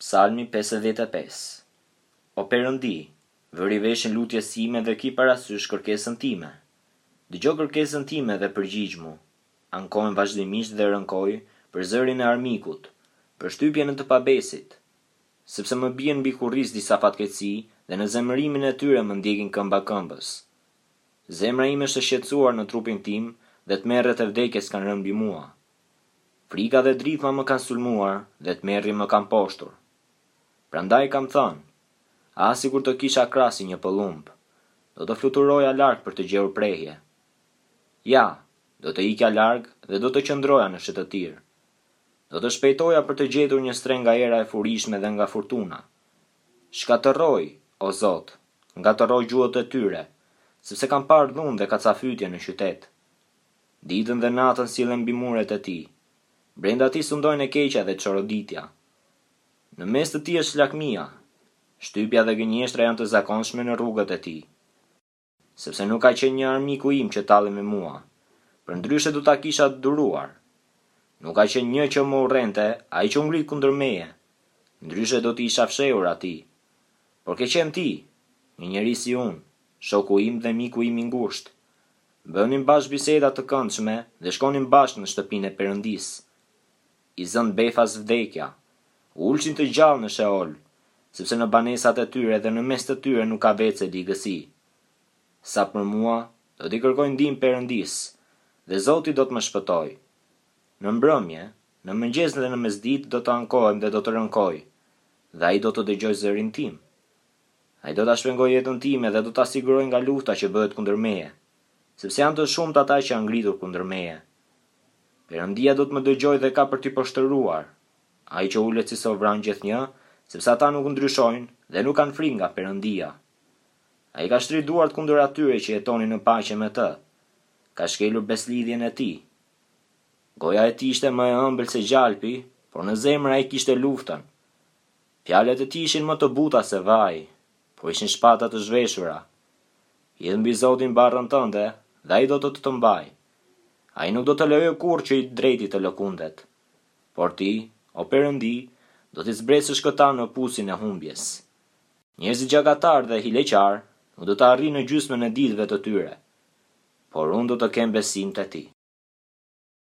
Psalmi 55. O Perëndi, vëri veshën lutjes sime dhe ki parasysh kërkesën time. Dëgjoj kërkesën time dhe përgjigj mu. Ankojmë vazhdimisht dhe rënkoj për zërin e armikut, për shtypjen e të pabesit, sepse më bien mbi kurriz disa fatkeqësi dhe në zemërimin e tyre më ndjekin këmba këmbës. Zemra ime është e shqetësuar në trupin tim dhe tmerret e vdekjes kanë rënë mbi mua. Frika dhe dritma më kanë sulmuar dhe tmerri më kanë poshtur. Prandaj kam thënë, sikur të kisha krasi një pëllumb, do të fluturoja larg për të gjetur prehje. Ja, do të ikja larg dhe do të qëndroja në shëtëtirë. Do të shpejtoja për të gjetur një streng nga era e furishme dhe nga fortuna. Shkatërroj, o Zot, ngatërroj gjuhët e tyre, sepse kam parë dhunë dhe kacafytje në qytet. Ditën dhe natën sillen mbi muret e tij. Brenda tij sundojnë e keqja dhe çoroditja. Në mes të tij është lakmia. Shtypja dhe gënjeshtra janë të zakonshme në rrugët e tij. Sepse nuk ka qenë një armiku im që talli me mua, përndryshe do ta kisha duruar. Nuk ka qenë një që më urrente, ai që u ngrit kundër meje, ndryshe do t'i isha fshehur atij. Por ke qenë ti, një njeri si unë, shoku im dhe miku im i ngushtë. Bënim bashkë biseda të këndshme dhe shkonim bashkë në shtëpinë e Perëndisë. I zënë befas vdekja, ulshin të gjallë në Sheol, sepse në banesat e tyre dhe në mes të tyre nuk ka vece ligësi. Sa për mua, do t'i kërkoj ndihmë Perëndisë, dhe Zoti do të më shpëtoj. Në mbrëmje, në mëngjes dhe në mesditë do të ankohem dhe do të rënkoj, dhe ai do të dëgjoj zërin tim. Ai do ta shpengoj jetën time dhe do ta siguroj nga lufta që bëhet kundër meje, sepse janë të shumtë ata që janë ngritur kundër meje. Perëndia do të më dëgjoj dhe ka për t'i poshtëruar. Ai që ulet si sovran gjithnjë, sepse ata nuk ndryshojnë dhe nuk kanë frikë nga Perëndia. Ai ka shtrirë duart kundër atyre që jetonin në paqe me të. Ka shkelur beslidhjen e tij. Goja e tij ishte më e ëmbël se gjalpi, por në zemër ai kishte luftën. Fjalët e tij ishin më të buta se vaji, por ishin shpata të zhveshura. Hidh mbi Zotin barrën tënde, dhe ai do të të mbajë. Ai nuk do të lejojë kurrë që i drejti të lëkundet. Por ti, o Perëndi, do t'i zbresësh këta në pusin e humbjes. Njerëzit gjakatar dhe hileqar nuk do të arrijnë në gjysmën e ditëve të tyre, por unë do të kem besim te ti.